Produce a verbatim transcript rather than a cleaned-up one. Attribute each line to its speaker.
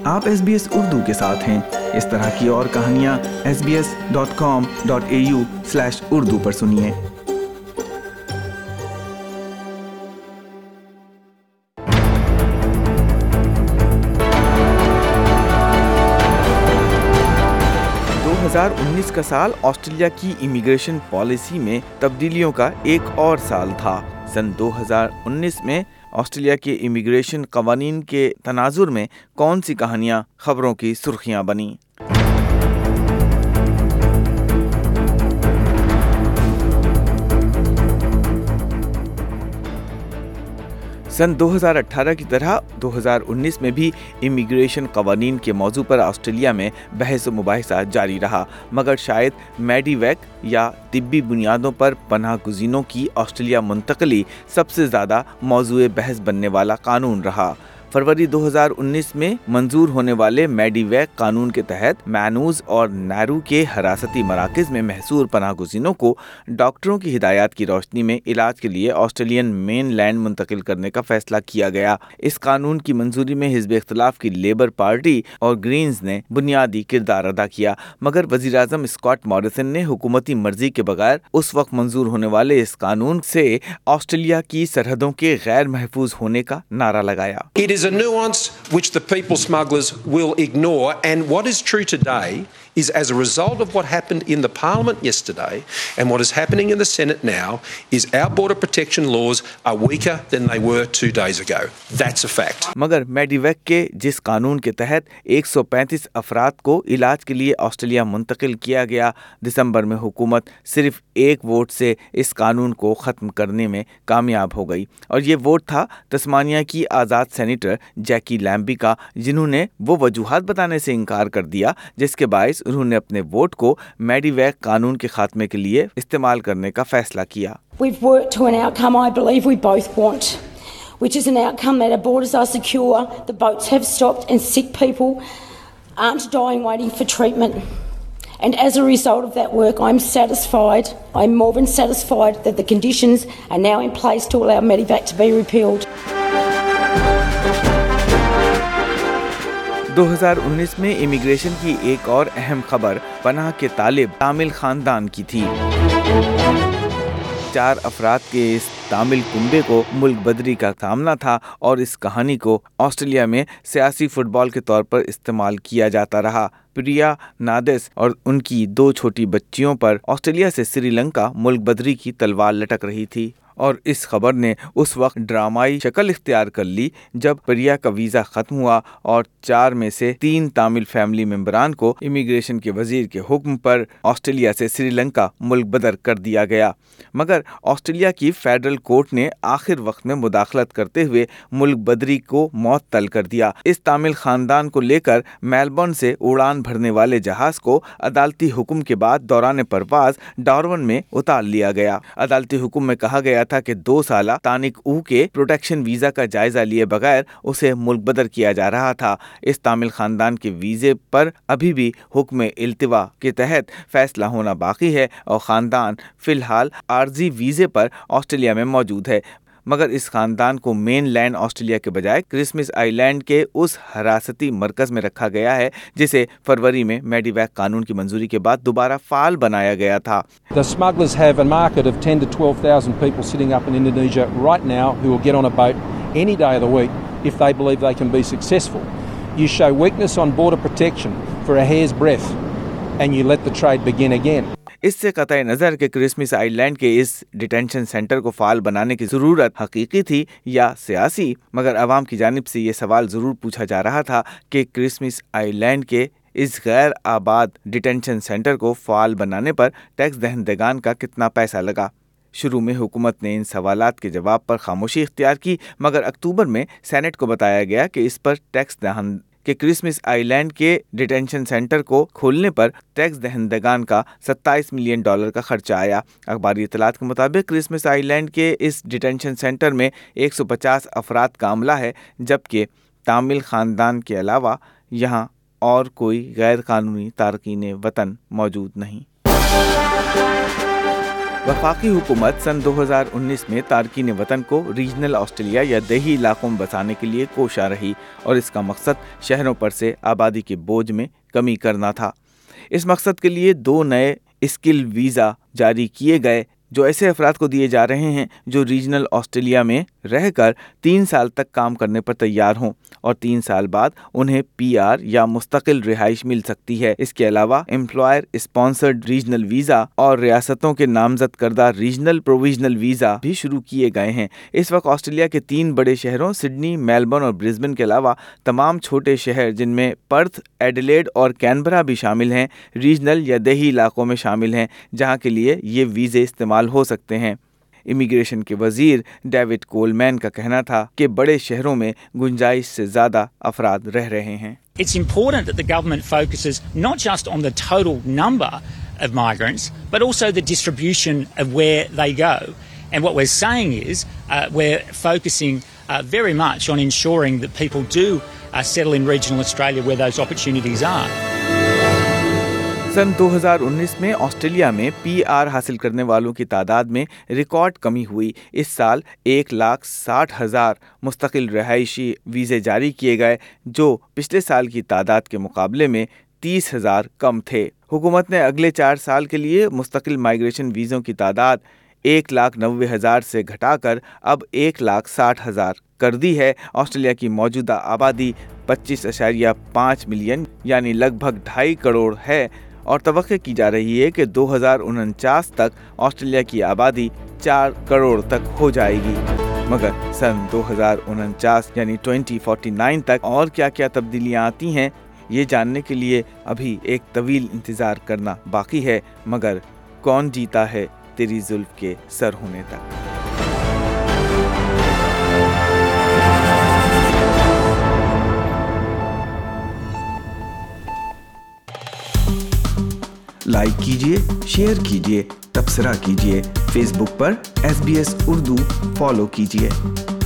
Speaker 1: آپ S B S Urdu کے ساتھ ہیں۔ اس طرح کی اور کہانیاں S B S dot com dot A U slash Urdu پر سنیے۔ دو ہزار انیس کا سال آسٹریلیا کی امیگریشن پالیسی میں تبدیلیوں کا ایک اور سال تھا۔ سن دو ہزار انیس میں آسٹریلیا کے امیگریشن قوانین کے تناظر میں کون سی کہانیاں خبروں کی سرخیاں بنیں؟ سن دو ہزار اٹھارہ کی طرح دو ہزار انیس میں بھی امیگریشن قوانین کے موضوع پر آسٹریلیا میں بحث و مباحثہ جاری رہا، مگر شاید میڈی ویک یا طبی بنیادوں پر پناہ گزینوں کی آسٹریلیا منتقلی سب سے زیادہ موضوع بحث بننے والا قانون رہا۔ فروری دو ہزار انیس میں منظور ہونے والے میڈی ویک قانون کے تحت مینوز اور نیرو کے حراستی مراکز میں محصور پناہ گزینوں کو ڈاکٹروں کی ہدایات کی روشنی میں علاج کے لیے آسٹریلین مین لینڈ منتقل کرنے کا فیصلہ کیا گیا۔ اس قانون کی منظوری میں حزب اختلاف کی لیبر پارٹی اور گرینز نے بنیادی کردار ادا کیا، مگر وزیر اعظم اسکاٹ موریسن نے حکومتی مرضی کے بغیر اس وقت منظور ہونے والے اس قانون سے آسٹریلیا کی سرحدوں کے غیر محفوظ ہونے کا نعرہ لگایا۔
Speaker 2: It is a nuance which the people smugglers will ignore, and what is true today is as a result of what happened in the Parliament yesterday and what is happening in the Senate now is our border protection laws are weaker than they were two days ago. That's a fact.
Speaker 1: مگر میڈی week کے جس قانون کے تحت ایک سو پینتیس افراد کو علاج کے لیے آسٹریلیا منتقل کیا گیا، دسمبر میں حکومت صرف ایک ووٹ سے اس قانون کو ختم کرنے میں کامیاب ہو گئی، اور یہ ووٹ تھا تسمانیہ کی آزاد سینیٹر جیکی لیمبی کا، جنہوں نے وہ وجوہات بتانے سے انکار کر دیا جس کے باعث انہوں نے اپنے ووٹ کو میڈی ویک قانون کے خاتمے کے لیے استعمال کرنے کا فیصلہ کیا۔
Speaker 3: We've worked to an outcome I believe we both want, which is an outcome that our borders are secure, the boats have stopped and sick people aren't dying waiting for treatment. And as a result of that work, I'm satisfied, I'm more than satisfied that the conditions are now in place to allow Medivac to be repealed.
Speaker 1: دو ہزار انیس میں immigration کی ایک اور اہم خبر پناہ کے طالب تامل خاندان کی تھی۔ چار افراد کے اس تامل کنبے کو ملک بدری کا سامنا تھا، اور اس کہانی کو آسٹریلیا میں سیاسی فٹ بال کے طور پر استعمال کیا جاتا رہا۔ پریا نادس اور ان کی دو چھوٹی بچیوں پر آسٹریلیا سے سری لنکا ملک بدری کی تلوار لٹک رہی تھی، اور اس خبر نے اس وقت ڈرامائی شکل اختیار کر لی جب پریا کا ویزا ختم ہوا اور چار میں سے تین تامل فیملی ممبران کو امیگریشن کے وزیر کے حکم پر آسٹریلیا سے سری لنکا ملک بدر کر دیا گیا، مگر آسٹریلیا کی فیڈرل کورٹ نے آخر وقت میں مداخلت کرتے ہوئے ملک بدری کو معطل کر دیا۔ اس تامل خاندان کو لے کر میلبورن سے اڑان بھرنے والے جہاز کو عدالتی حکم کے بعد دوران پرواز ڈارون میں اتار لیا گیا۔ عدالتی حکم میں کہا گیا تھا کہ دو سالہ تانک او کے پروٹیکشن ویزا کا جائزہ لیے بغیر اسے ملک بدر کیا جا رہا تھا۔ اس تامل خاندان کے ویزے پر ابھی بھی حکم التوا کے تحت فیصلہ ہونا باقی ہے، اور خاندان فی الحال عارضی ویزے پر آسٹریلیا میں موجود ہے، مگر اس خاندان کو مین لینڈ آسٹریلیا کے بجائے کرسمس آئی لینڈ کے اس حراستی مرکز میں رکھا گیا ہے جسے فروری میں میڈی ویک قانون کی منظوری کے بعد دوبارہ فعال بنایا گیا تھا۔
Speaker 2: The smugglers have a market of ten to twelve thousand people sitting up in Indonesia right now who will get on a boat any day of the week if they believe they can be successful. You show weakness on border protection for a hair's breadth and you let the trade begin again.
Speaker 1: اس سے قطع نظر کہ Christmas island کے اس detention centre کو فعال بنانے کی ضرورت حقیقی تھی یا سیاسی، مگر عوام کی جانب سے یہ سوال ضرور پوچھا جا رہا تھا کہ کرسمس آئی لینڈ کے اس غیر آباد ڈیٹینشن سینٹر کو فعال بنانے پر ٹیکس دہندگان کا کتنا پیسہ لگا۔ شروع میں حکومت نے ان سوالات کے جواب پر خاموشی اختیار کی، مگر اکتوبر میں سینٹ کو بتایا گیا کہ اس پر ٹیکس دہند کہ کرسمس آئی لینڈ کے ڈیٹینشن سینٹر کو کھولنے پر ٹیکس دہندگان کا ستائیس ملین ڈالر کا خرچہ آیا۔ اخباری اطلاعات کے مطابق کرسمس آئی لینڈ کے اس ڈیٹینشن سینٹر میں ایک سو پچاس افراد کا عملہ ہے، جبکہ تامل خاندان کے علاوہ یہاں اور کوئی غیر قانونی تارکین وطن موجود نہیں۔ वफाकी हुकूमत सन दो हज़ार उन्नीस में तारकीन वतन को रीजनल ऑस्ट्रेलिया या देही इलाकों में बसाने के लिए कोशा रही और इसका मकसद शहरों पर से आबादी के बोझ में कमी करना था। इस मकसद के लिए दो नए स्किल वीज़ा जारी किए गए जो ऐसे अफराद को दिए जा रहे हैं जो रीजनल ऑस्ट्रेलिया में रहकर तीन साल तक काम करने पर तैयार हों और तीन साल बाद उन्हें पीआर या मुस्तकिल रिहाइश मिल सकती है। इसके अलावा एम्प्लॉयर स्पॉन्सर्ड रीजनल वीज़ा और रियासतों के नामजद करदा रीजनल प्रोविजनल वीज़ा भी शुरू किए गए हैं। इस वक्त ऑस्ट्रेलिया के तीन बड़े शहरों सिडनी, मेलबर्न और ब्रिस्बेन के अलावा तमाम छोटे शहर जिनमें पर्थ, एडिलेड और कैनबरा भी शामिल हैं, रीजनल या देही इलाकों में शामिल हैं जहाँ के लिए ये वीज़े इस्तेमाल हो सकते हैं। इमिग्रेशन के वजीर डेविड कोलमैन का कहना था कि बड़े शहरों में गुंजाइश से ज़्यादा अफराद रह रहे हैं।
Speaker 4: It's important that the government focuses not just on the total number of migrants, but also the distribution of where they go. And what we're saying is uh, we're focusing uh, very much on ensuring that people do uh, settle in regional Australia where those opportunities are.
Speaker 1: सन दो हज़ार उन्नीस में Australia में PR हासिल करने वालों की तादाद में रिकॉर्ड कमी हुई। इस साल एक लाख साठ हज़ार मुस्तकिल रहायशी वीज़े जारी किए गए जो पिछले साल की तादाद के मुकाबले में तीस हज़ार कम थे। हुकूमत ने अगले चार साल के लिए मुस्तकिल माइग्रेशन वीज़ों की तादाद एक लाख नब्बे हज़ार से घटाकर अब एक लाख साठ हज़ार कर दी है। ऑस्ट्रेलिया की मौजूदा आबादी पच्चीस अशारिया पाँच मिलियन यानी लगभग ढाई करोड़ है और तवक्को की जा रही है कि दो हज़ार उनचास तक ऑस्ट्रेलिया की आबादी चार करोड़ तक हो जाएगी। मगर सन दो हज़ार उनचास यानी दो हज़ार उनचास तक और क्या क्या तब्दीलियां आती हैं ये जानने के लिए अभी एक तवील इंतज़ार करना बाकी है। मगर कौन जीता है तेरी जुल्फ के सर होने तक।
Speaker 5: लाइक कीजिए, शेयर कीजिए, तबसरा कीजिए। फेसबुक पर S B S Urdu follow कीजिए।